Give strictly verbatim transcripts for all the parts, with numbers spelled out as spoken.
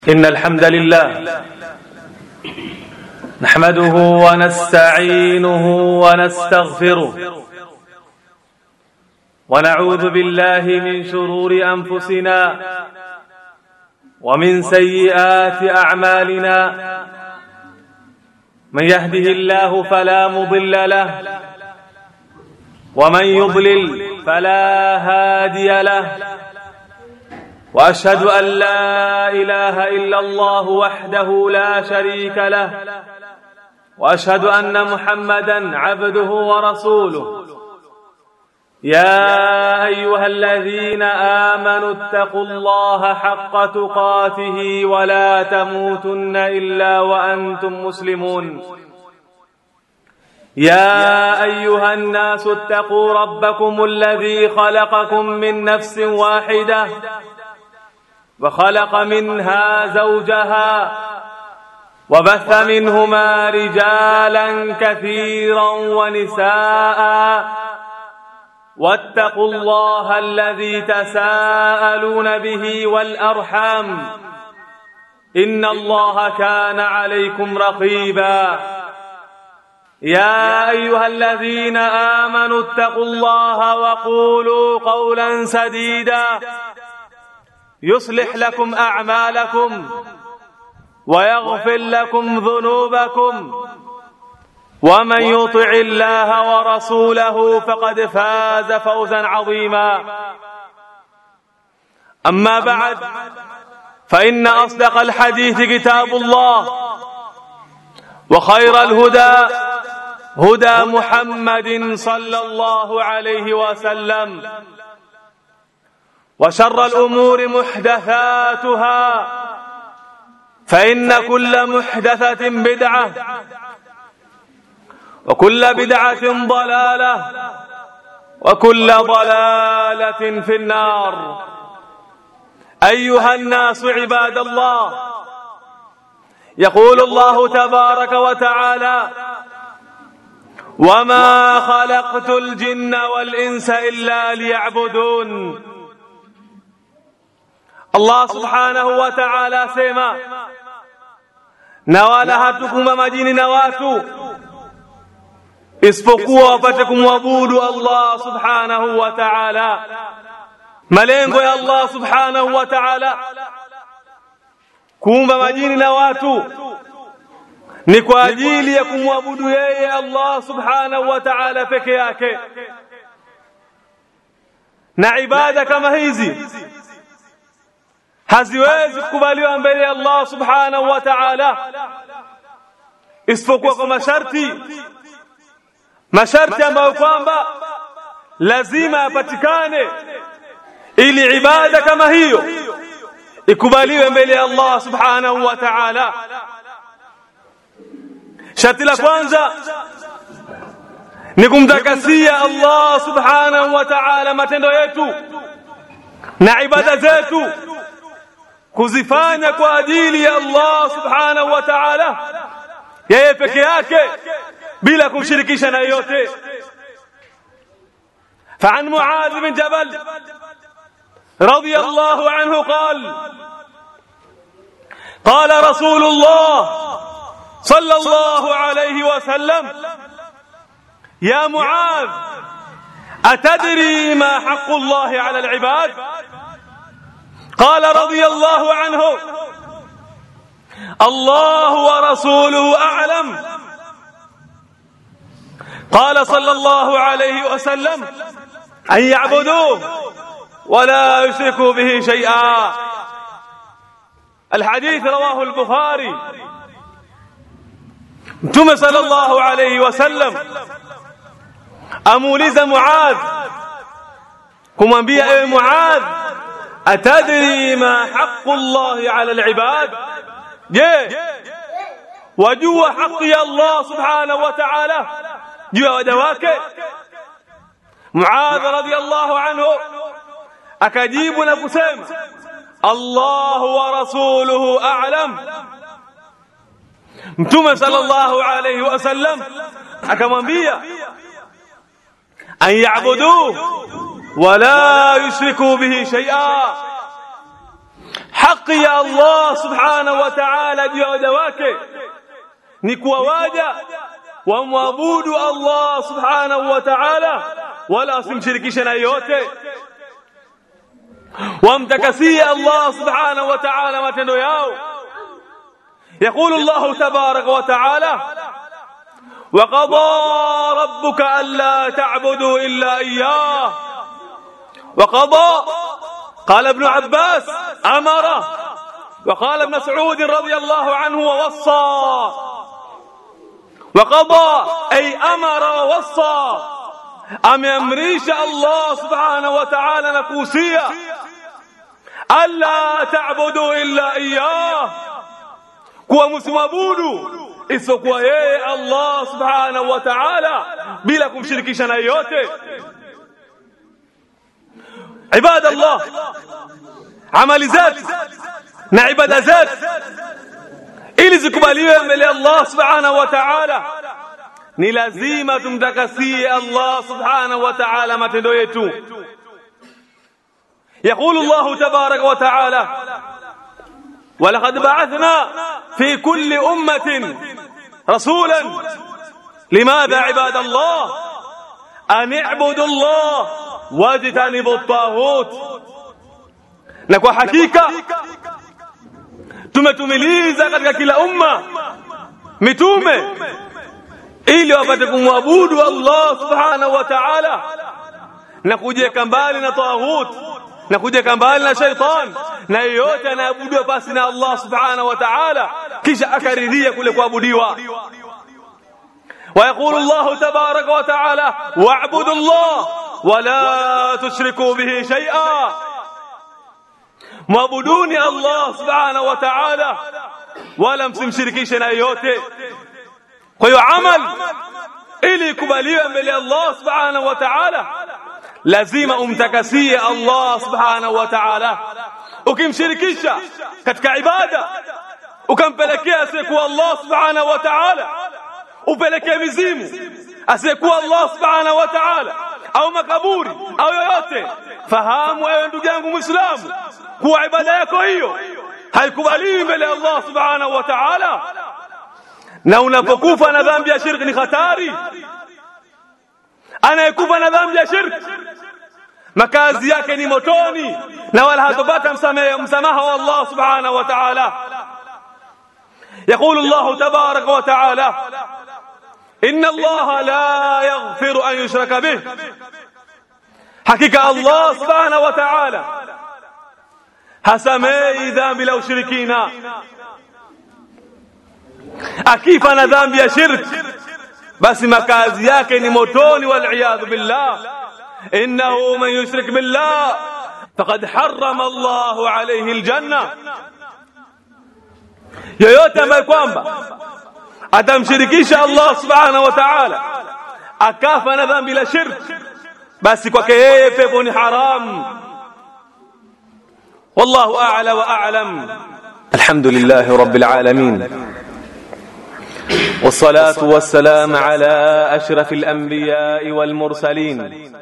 إن الحمد لله نحمده ونستعينه ونستغفره ونعوذ بالله من شرور أنفسنا ومن سيئات أعمالنا. من يهده الله فلا مضل له ومن يضلل فلا هادي له، وأشهد أن لا إله إلا الله وحده لا شريك له، وأشهد أن محمدا عبده ورسوله. يا أيها الذين آمنوا اتقوا الله حق تقاته ولا تموتن إلا وأنتم مسلمون. يا أيها الناس اتقوا ربكم الذي خلقكم من نفس واحدة وخلق منها زوجها وبث منهما رجالا كثيرا ونساء، واتقوا الله الذي تساءلون به والأرحام إن الله كان عليكم رقيبا. يا أيها الذين آمنوا اتقوا الله وقولوا قولا سديدا يصلح لكم أعمالكم ويغفر لكم ذنوبكم، ومن يطع الله ورسوله فقد فاز فوزا عظيما. أما بعد، فإن أصدق الحديث كتاب الله، وخير الهدى هدى محمد صلى الله عليه وسلم، وشر الأمور محدثاتها، فإن كل محدثة بدعة، وكل بدعة ضلالة، وكل ضلالة في النار. أيها الناس عباد الله، يقول الله تبارك وتعالى: وما خلقت الجن والإنس إلا ليعبدون. Allah subhanahu wa ta'ala asema, na wala hatukumba majini na watu isipokuwa wapate kumwabudu Allah subhanahu wa ta'ala. Malengo ya Allah subhanahu wa ta'ala kuumba majini na watu ni kwa ajili ya kumwabudu yeye Allah subhanahu wa ta'ala peke yake, na ibada kama hizi haziwezi kukubaliwa mbele ya Allah subhanahu wa ta'ala isipokuwa kwa masharti, masharti ambayo kwamba lazima yapatikane ili ibada kama hiyo ikubaliwe mbele ya Allah subhanahu wa ta'ala. Sharti la kwanza ni kumtakasia Allah subhanahu wa ta'ala matendo yetu na ibada zetu, kuzifanya kwa ajili ya Allah subhanahu wa ta'ala yeye peke yake bila kumshirikisha na yote. فعن معاذ بن جبل رضي الله عنه قال: قال رسول الله صلى الله عليه وسلم: يا معاذ أتدري ما حق الله على العباد؟ قال رضي الله عنه: الله ورسوله أعلم. قال صلى الله عليه وسلم: أن يعبدوه ولا يشركوا به شيئا. الحديث رواه البخاري. ثم صلى الله عليه وسلم أمولز معاذ kumwambia: ewe Muadh, atadri ma haqqu Allahi ala al-ibad? Je, wajua haki ya Allah subhanahu wa ta'ala juu ya waja wake? Muadh radiyallahu anhu akajibu na kusema: Allahu wa rasuluhu a'lam. Mtume sallallahu alayhi wasallam akamwambia: an ya'buduhu wa la yushriku bihi shay'a, haki ya Allah subhanahu wa ta'ala juu ya waja wake ni kuwa waja wamwabudu Allah subhanahu wa ta'ala wala wasimshirikishe na yote, wamtakasie Allah subhanahu wa ta'ala matendo yao. يقول الله تبارك وتعالى وقضى ربك ألا تعبدوا إلا إياه. وقضى قال ابن عباس أمره، وقال ابن مسعود رضي الله عنه ووصى. وقضى أي أمر ووصى، أم يمريش الله سبحانه وتعالى نكوسيا ألا تعبدوا إلا إياه، kuwa msimabudu isipokuwa yeye Allah subhanahu wa ta'ala bila kumshirikisha na yote. Ibada Allah, amali zetu na ibada zetu ili zikubaliwe mbele Allah subhanahu wa ta'ala ni lazima tumtakasie Allah subhanahu wa ta'ala matendo yetu. يقول الله تبارك وتعالى ولقد بعثنا في كل أمة رسولا لماذا عباد الله أن اعبدوا الله واجتنبوا الطاغوت. na kwa hakika tumetumiliza katika kila umma mitume ili wapate kumwabudu Allah subhanahu wa ta'ala na kujiweka mbali na taghut na kujiweka mbali na shaitan na yote anaabudiwa basi na Allah subhanahu wa ta'ala kisha akaridhia kule kuabudiwa. ويقول الله تبارك وتعالى واعبدوا الله ولا تشركوا به شيئا، معبدوني الله سبحانه وتعالى ولا msimshirikishe na yote. Kwa hiyo amal ili kubaliwe mbele Allah subhanahu wa ta'ala lazima umtakasie Allah subhanahu wa ta'ala. Ukimshirikisha katika ibada ukampelekea asiyekuwa Allah subhanahu wa ta'ala, upelekee mizimu asiyekuwa Allah subhanahu wa ta'ala au makaburi au yoyote, fahamu ewe ndugu yangu Muislamu kuwa ibada yako hiyo haikubaliwi mbele ya Allah subhanahu wa ta'ala. Na unapokufa na dhambi ya shirki ni hatari. Anayekufa na dhambi ya shirki makazi yake ni motoni na wala hatopata msamaha wa Allah subhanahu wa ta'ala. يقول الله تبارك وتعالى إن الله لا يغفر أن يشرك به. حقيقة الله سبحانه وتعالى hasamei dhambi la ushirikina. Akifa na dhambi ya shirki basi makazi yake ni motoni wal iyad billah. innahu man yushrik billah faqad harrama Allahu alayhi aljanna. yoyote ambaye kwamba atamshirikisha Allah subhanahu wa ta'ala akafa na dhambi la shirki basi kwake yeye pepo ni haram. والله أعلى وأعلم. الحمد لله رب العالمين، والصلاة والسلام على أشرف الأنبياء والمرسلين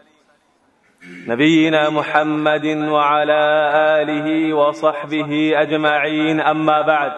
نبينا محمد وعلى آله وصحبه أجمعين. أما بعد،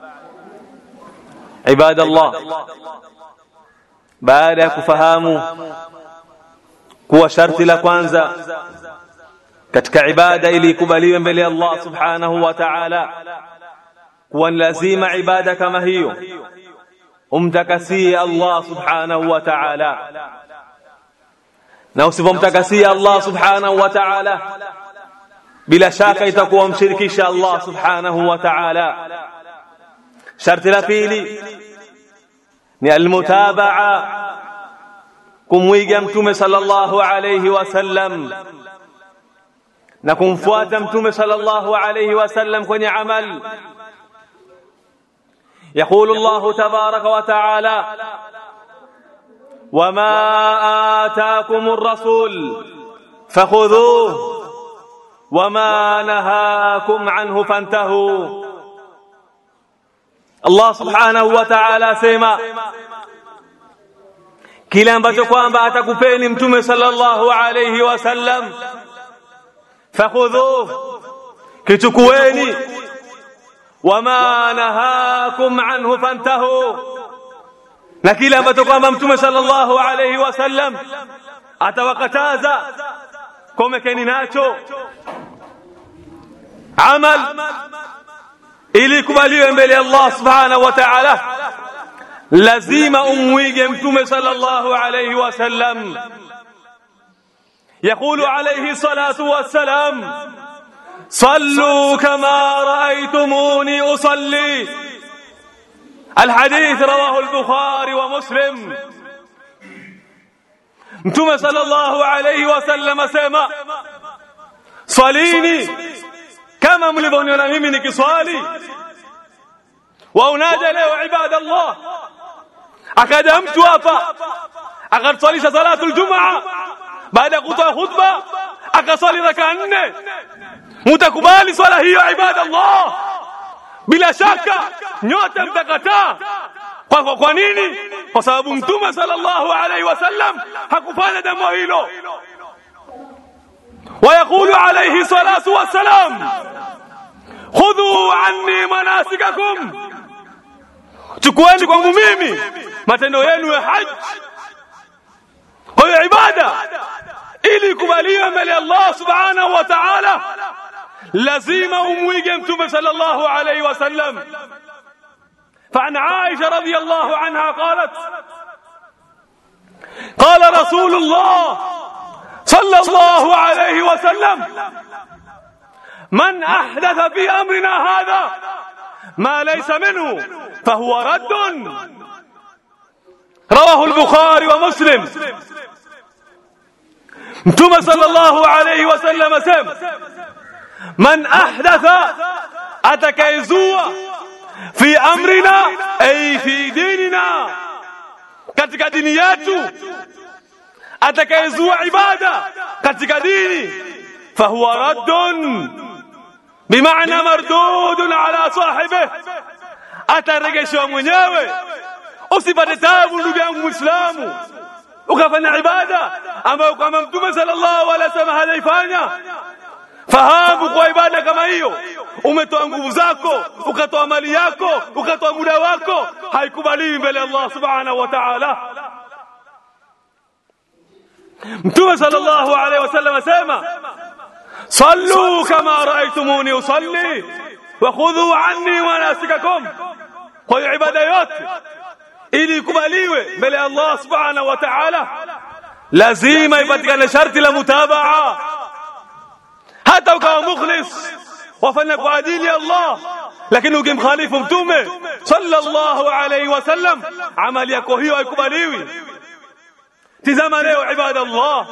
عباد الله، baada ya kufahamu kuwa sharti la kwanza katika ibada ili ikubaliwe mbele ya Allah subhanahu wa ta'ala kuwa lazima ibada kama hiyo umtakasie Allah subhanahu wa ta'ala, na usipomtakasia Allah subhanahu wa ta'ala bila shaka itakuwa mshirikisha Allah subhanahu wa ta'ala. sharti la pili ni almutaba'a, kumwiga mtume sallallahu alayhi wasallam na kumfuata mtume sallallahu alayhi wasallam kwenye amal. يقول الله تبارك وتعالى وما آتاكم الرسول فخذوه وما نهاكم عنه فانتهوا. Allah subhanahu wa ta'ala sema kile ambacho kwamba atakupeni mtume sallallahu alayhi wasallam fakhudhuhu, kichukueni, wama nahakum anhu fantahu, na kile ambacho kwamba Mtume sallallahu alayhi wasallam atawakataza komekeni nacho. Amal ili kubaliwe mbele Allah subhanahu wa ta'ala lazima umwige Mtume sallallahu alayhi wasallam. يقول عليه الصلاة والسلام: صلوا كما رأيتموني أصلي. الحديث رواه البخاري ومسلم. Mtume sallallahu alayhi wasallam sema, salini kama mlivyoniona mimi nikiswali. Wa unaja leo ibadallah, akaja mtu hapa akaswalisha salatul jumaa, baada ya kutoa khutba akaswali raka nne. Mtakubali swala hiyo ibadallah? Bila shaka nyote mtakataa. Kwa kwa nini? Kwa sababu Mtume sallallahu alayhi wasallam hakufanya jambo hilo. ويقول عليه الصلاة والسلام: خذوا عني مناسككم. chukueni kwangu mimi matendo yenu ya haji. Kwa hiyo ibada ili kubaliwe mbele Allah subhanahu wa ta'ala lazima umwige Mtume sallallahu alayhi wasallam. فعن عائشة رضي الله عنها قالت: قال رسول الله صلى الله عليه وسلم: من أحدث في أمرنا هذا ما ليس منه فهو رد. رواه البخاري ومسلم. Mtume sallallahu alayhi wasallam asema, man ahdatha, atakayezua, fi amrina ay fi dinina, katika dini yetu, atakayezua ibada katika dini, fahuwa raddun, bimaana mardudun ala sahibihi, atarejeshwa mwenyewe. Usipate taabu ndugu yangu Muislamu ukafanya ibada ambayo kama Mtume sallallahu alaihi wasallam hajaifanya. Fahamu kwa ibada kama hiyo umetoa nguvu zako, ukatoa mali yako, ukatoa muda wako, haikubaliwi mbele Allah subhanahu wa ta'ala. Mtume sallallahu alaihi wasallam asema, sallu kama raaitumuni usalli wa khudhu anni manasikakum. Kwa hiyo ibada yote ili kubaliwe mbele Allah subhanahu wa ta'ala lazima ipatikane sharti la mutabaa. Hata ukawa mukhlis wafanya kwa ajili ya Allah, lakini ukimkhalifu Mtume sallallahu alayhi wasallam amali yako hiyo haikubaliwi. Tizama leo ibadallah,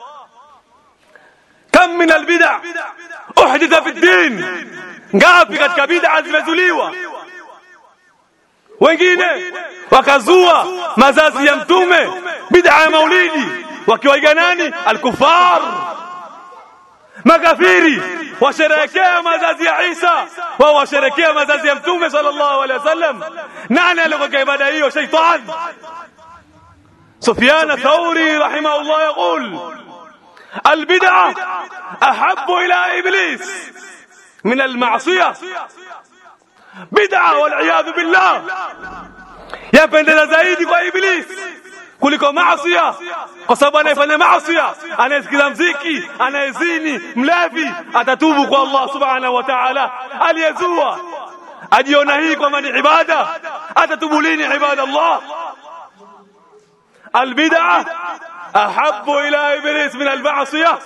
kam min albid'a uhditha fi ad-din. Ngapi katika bid'a zimezuliwa, wengine wakazua mazazi ya Mtume, bid'a ya maulidi, wakiwaiga nani? Al-kufar, makafiri washerekea mazazi ya Isa, wao washerekea mazazi ya Mtume sallallahu alaihi wasallam. Nani aliyekuwa ibada hiyo? Shaytan. Sufyan ath-Thawri rahimahullah yaqul, al-bid'a ahabbu ila iblis min al-ma'siyah. Bid'a wal iyad billah yapendeza zaidi kwa iblis kuliko maasi, kwa sababu anayefanya maasi, anayesikiza muziki, anayezini, mlevi, atatubu kwa Allah subhanahu wa ta'ala. Aliyezua ajiona hii kwa mani ibada, atatubu lini ibada Allah? Albid'a ahabbu ila iblis min alma'siyah.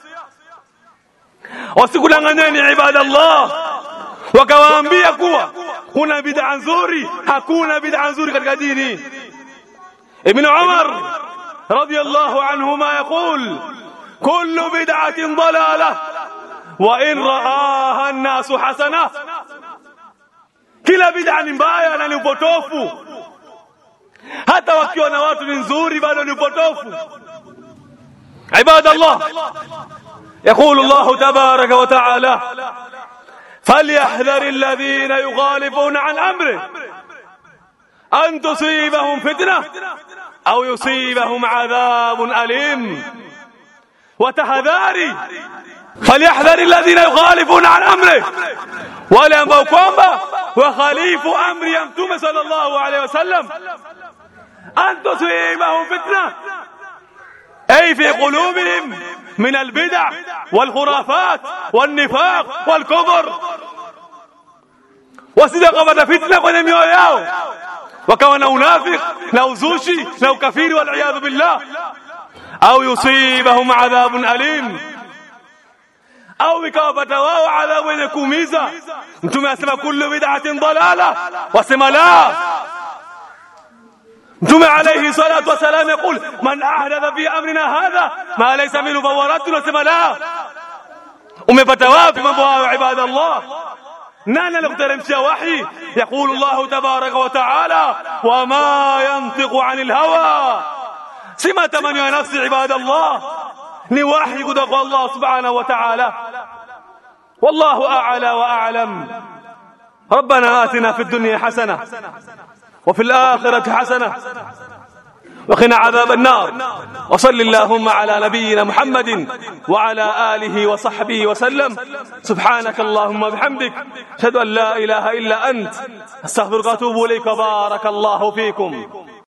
Wasikudanganyeni ibada Allah wakawaambia kuwa kuna bid'a nzuri. Hakuna bid'a nzuri katika dini. ابن عمر رضي الله عنهما يقول: كل بدعة ضلالة وإن رآها الناس حسنة. kila bid'a ni mbaya na ni upotofu, hata wakiona watu ni nzuri bado ni upotofu. عباد الله، يقول الله تبارك وتعالى: فليحذر الذين يخالفون عن أمره أن تصيبهم فتنة أو يصيبهم عذاب أليم. وتحذاري falyahdhar alladhina yukhalifuna an amri, wale ambao kwamba wakhalifu amri ya mtume sallallahu alayhi wasallam, an tusibahum fitna ay fi qulubihim min albid'a walkhurafat wannifaq walkufr, wasije kupata fitna kwenye mioyo yao wakawa na unafiki na uzushi na ukafiri wal iyad billah, au yusibahum adhabun alim, au ikawapata wao adhabu yenye kuumiza. Mtume asema kullu bid'atin dalala, wasema la. Mtume alayhi salatu wasalam yaqul man ahdatha fi amrina hadha ma laysa minhu fahuwa radd, wasema la. Umepata wapi mambo hayo ibadallah? nani alikuteremshia wahi? Yaqulu Allah tabaraka wa taala wama yantiqu anil hawa, sima tamani ya nafsi ibadallah, ni wahi kutoka Allah subhanahu wa ta'ala. wallahu a'la wa a'lam. ربنا آتنا في الدنيا حسنة وفي الآخرة حسنة وقنا عذاب النار. وصل اللهم على نبينا محمد وعلى آله وصحبه وسلم. سبحانك اللهم وبحمدك، أشهد أن لا إله إلا أنت، أستغفرك وأتوب إليك. بارك الله فيكم.